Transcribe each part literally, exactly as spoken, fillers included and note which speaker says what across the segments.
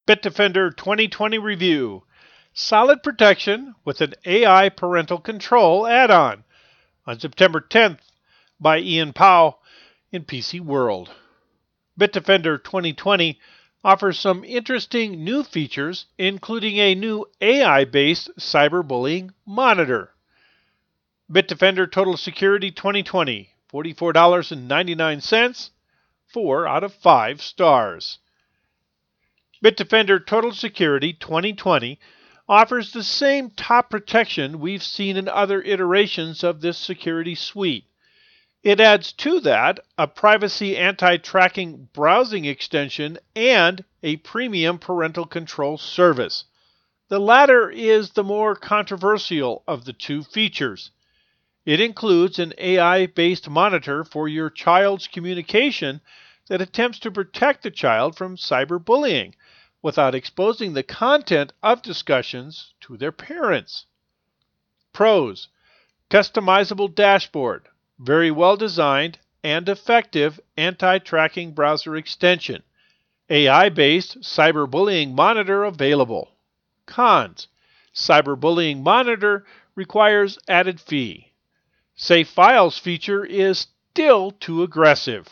Speaker 1: Bitdefender twenty twenty Review. Solid protection with an A I parental control add-on on September tenth by Ian Powell in P C World. Bitdefender twenty twenty offers some interesting new features, including a new A I-based cyberbullying monitor. Bitdefender Total Security twenty twenty, forty-four dollars and ninety-nine cents, four out of five stars. Bitdefender Total Security twenty twenty offers the same top protection we've seen in other iterations of this security suite. It adds to that a privacy anti-tracking browsing extension and a premium parental control service. The latter is the more controversial of the two features. It includes an A I-based monitor for your child's communication that attempts to protect the child from cyberbullying without exposing the content of discussions to their parents. Pros: customizable dashboard, very well designed and effective anti-tracking browser extension, A I-based cyberbullying monitor available. Cons: cyberbullying monitor requires added fee. Safe Files feature is still too aggressive.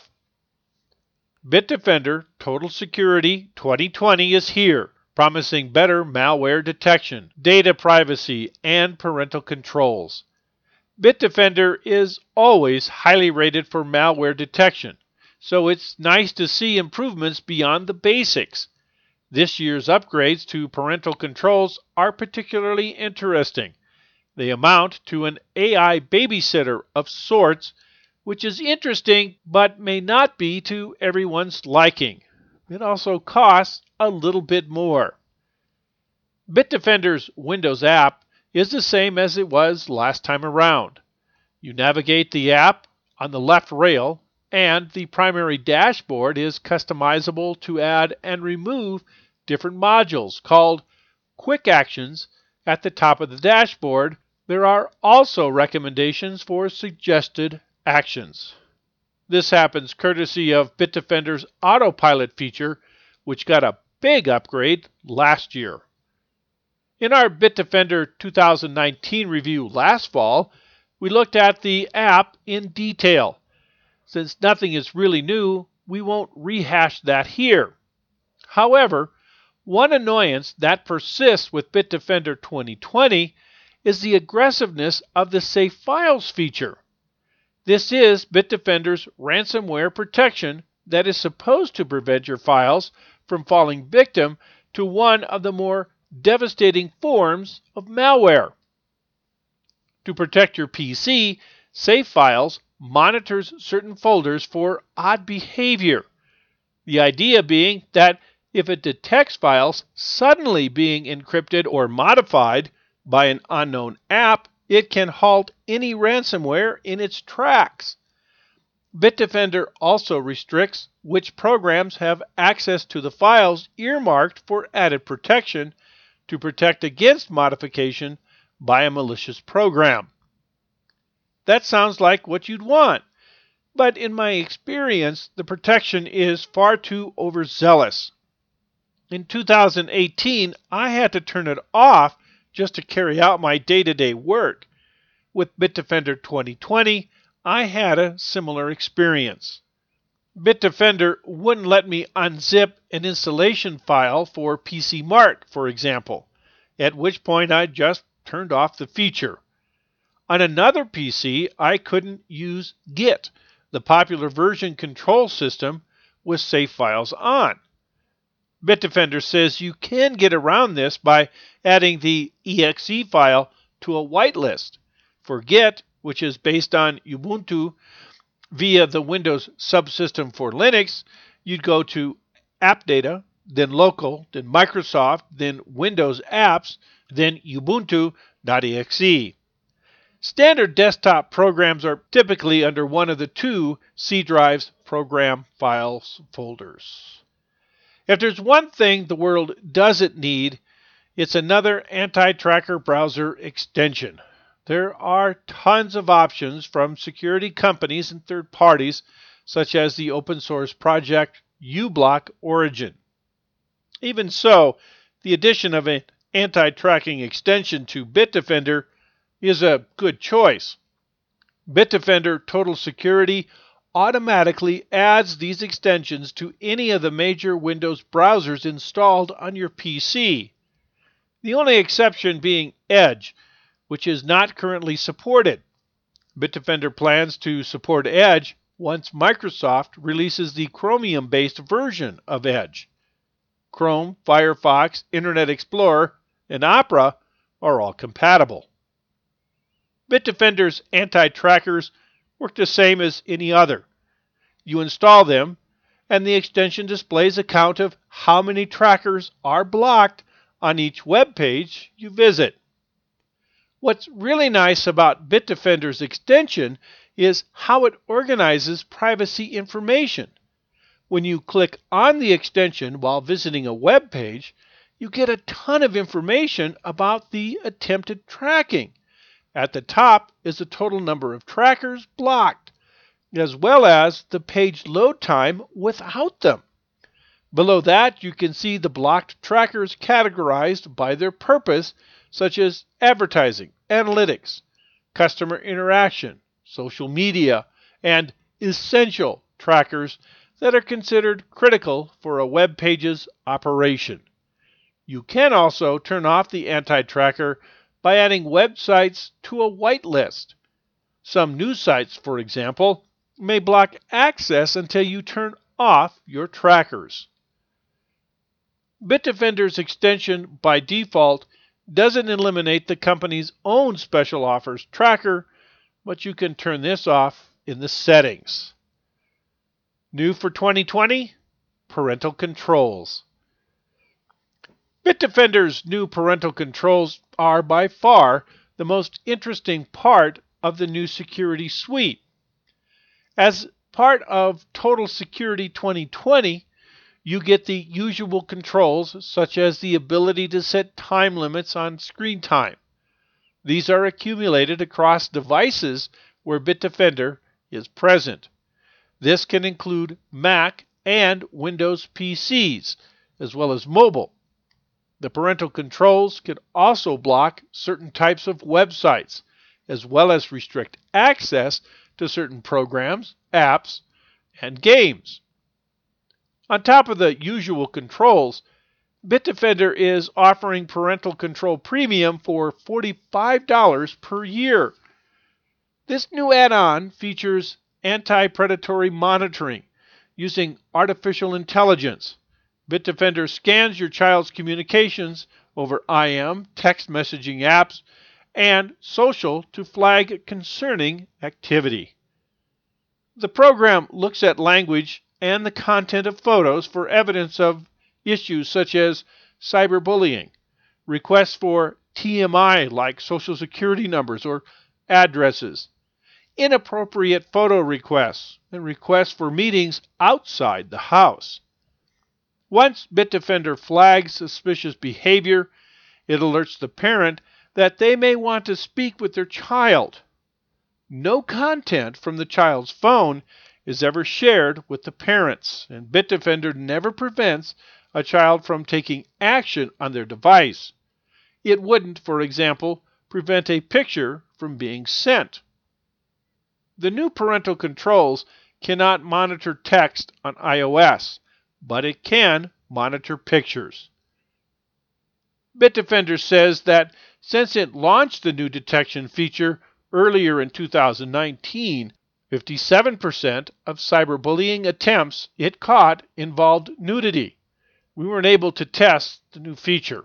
Speaker 1: Bitdefender Total Security twenty twenty is here, promising better malware detection, data privacy, and parental controls. Bitdefender is always highly rated for malware detection, so it's nice to see improvements beyond the basics. This year's upgrades to parental controls are particularly interesting. They amount to an A I babysitter of sorts, which is interesting but may not be to everyone's liking. It also costs a little bit more. Bitdefender's Windows app is the same as it was last time around. You navigate the app on the left rail, and the primary dashboard is customizable to add and remove different modules called Quick Actions at the top of the dashboard. There are also recommendations for suggested actions. This happens courtesy of Bitdefender's Autopilot feature, which got a big upgrade last year. In our Bitdefender two thousand nineteen review last fall, we looked at the app in detail. Since nothing is really new, we won't rehash that here. However, one annoyance that persists with Bitdefender twenty twenty is the aggressiveness of the Safe Files feature. This is Bitdefender's ransomware protection that is supposed to prevent your files from falling victim to one of the more devastating forms of malware. To protect your P C, Safe Files monitors certain folders for odd behavior. The idea being that if it detects files suddenly being encrypted or modified by an unknown app, it can halt any ransomware in its tracks. Bitdefender also restricts which programs have access to the files earmarked for added protection to protect against modification by a malicious program. That sounds like what you'd want, but in my experience, the protection is far too overzealous. In two thousand eighteen, I had to turn it off just to carry out my day-to-day work. With Bitdefender twenty twenty, I had a similar experience. Bitdefender wouldn't let me unzip an installation file for P C Mark, for example, at which point I just turned off the feature. On another P C, I couldn't use Git, the popular version control system, with Safe Files on. Bitdefender says you can get around this by adding the E X E file to a whitelist. For Git, which is based on Ubuntu via the Windows subsystem for Linux, you'd go to AppData, then Local, then Microsoft, then Windows Apps, then Ubuntu.exe. Standard desktop programs are typically under one of the two C drive's program files folders. If there's one thing the world doesn't need, it's another anti-tracker browser extension. There are tons of options from security companies and third parties, such as the open source project uBlock Origin. Even so, the addition of an anti-tracking extension to Bitdefender is a good choice. Bitdefender Total Security automatically adds these extensions to any of the major Windows browsers installed on your P C. The only exception being Edge, which is not currently supported. Bitdefender plans to support Edge once Microsoft releases the Chromium-based version of Edge. Chrome, Firefox, Internet Explorer, and Opera are all compatible. Bitdefender's anti-trackers work the same as any other. You install them, and the extension displays a count of how many trackers are blocked on each web page you visit. What's really nice about Bitdefender's extension is how it organizes privacy information. When you click on the extension while visiting a web page, you get a ton of information about the attempted tracking. At the top is the total number of trackers blocked, as well as the page load time without them. Below that, you can see the blocked trackers categorized by their purpose, such as advertising, analytics, customer interaction, social media, and essential trackers that are considered critical for a web page's operation. You can also turn off the anti-tracker by adding websites to a whitelist. Some news sites, for example, may block access until you turn off your trackers. Bitdefender's extension, by default, doesn't eliminate the company's own special offers tracker, but you can turn this off in the settings. New for twenty twenty? Parental controls. Bitdefender's new parental controls are by far the most interesting part of the new security suite. As part of Total Security twenty twenty, you get the usual controls such as the ability to set time limits on screen time. These are accumulated across devices where Bitdefender is present. This can include Mac and Windows P Cs, as well as mobile. The parental controls can also block certain types of websites, as well as restrict access to certain programs, apps, and games. On top of the usual controls, Bitdefender is offering Parental Control Premium for forty-five dollars per year. This new add-on features anti-predatory monitoring using artificial intelligence. Bitdefender scans your child's communications over I M, text messaging apps, and social to flag concerning activity. The program looks at language and the content of photos for evidence of issues such as cyberbullying, requests for T M I like social security numbers or addresses, inappropriate photo requests, and requests for meetings outside the house. Once Bitdefender flags suspicious behavior, it alerts the parent that they may want to speak with their child. No content from the child's phone is ever shared with the parents, and Bitdefender never prevents a child from taking action on their device. It wouldn't, for example, prevent a picture from being sent. The new parental controls cannot monitor text on iOS, but it can monitor pictures. Bitdefender says that since it launched the new detection feature earlier in two thousand nineteen, fifty-seven percent of cyberbullying attempts it caught involved nudity. We weren't able to test the new feature.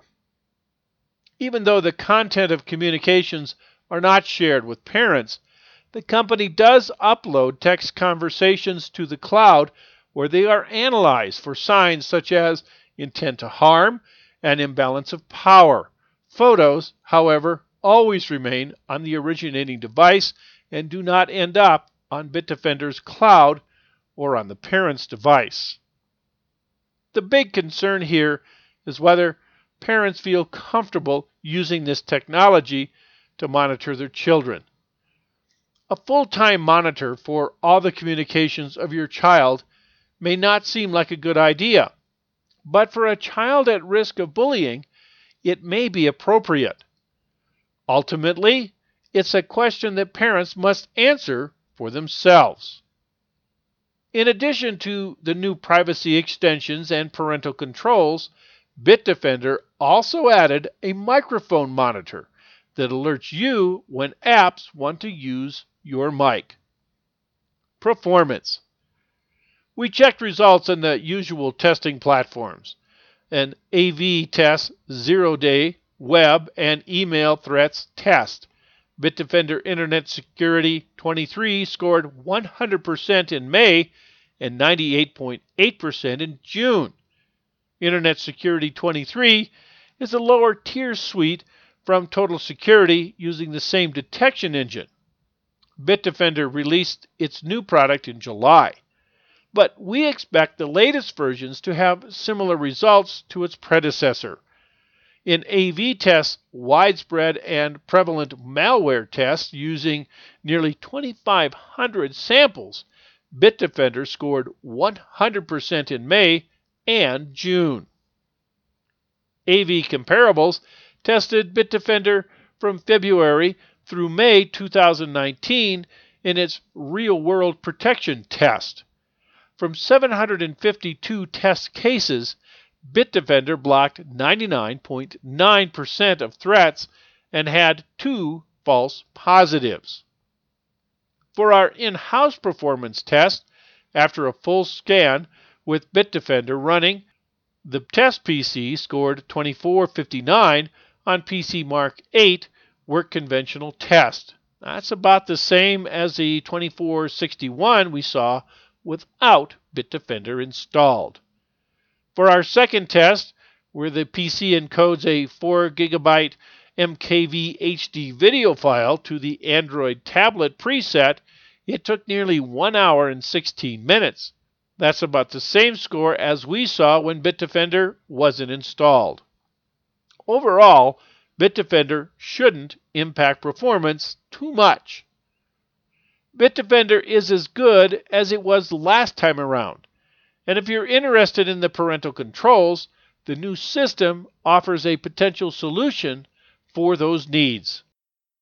Speaker 1: Even though the content of communications are not shared with parents, the company does upload text conversations to the cloud where they are analyzed for signs such as intent to harm and imbalance of power. Photos, however, always remain on the originating device and do not end up on Bitdefender's cloud or on the parent's device. The big concern here is whether parents feel comfortable using this technology to monitor their children. A full-time monitor for all the communications of your child may not seem like a good idea. but for a child at risk of bullying, it may be appropriate. Ultimately, it's a question that parents must answer for themselves. In addition to the new privacy extensions and parental controls, Bitdefender also added a microphone monitor that alerts you when apps want to use your mic. Performance. We checked results on the usual testing platforms. An A V test, zero-day, web, and email threats test. Bitdefender Internet Security twenty-three scored one hundred percent in May and ninety-eight point eight percent in June. Internet Security twenty-three is a lower tier suite from Total Security using the same detection engine. Bitdefender released its new product in July, but we expect the latest versions to have similar results to its predecessor. In A V tests, widespread and prevalent malware tests using nearly twenty-five hundred samples, Bitdefender scored one hundred percent in May and June. A V Comparables tested Bitdefender from February through May two thousand nineteen in its real-world protection test. From seven hundred fifty-two test cases, Bitdefender blocked ninety-nine point nine percent of threats and had two false positives. For our in-house performance test, after a full scan with Bitdefender running, the test P C scored twenty-four fifty-nine on P C Mark eight Work Conventional Test. That's about the same as the twenty-four sixty-one we saw without Bitdefender installed. For our second test, where the P C encodes a four gigabyte M K V H D video file to the Android tablet preset, it took nearly one hour and sixteen minutes. That's about the same score as we saw when Bitdefender wasn't installed. Overall, Bitdefender shouldn't impact performance too much. Bitdefender is as good as it was last time around, and if you're interested in the parental controls, the new system offers a potential solution for those needs.